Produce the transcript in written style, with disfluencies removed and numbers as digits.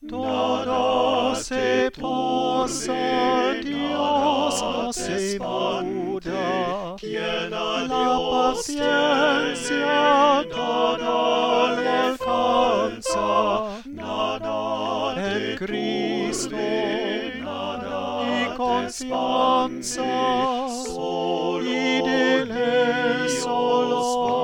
Todo se posa, Dios asegura, la paciencia todo lo alcanza, en Cristo y confianza, y de Él solo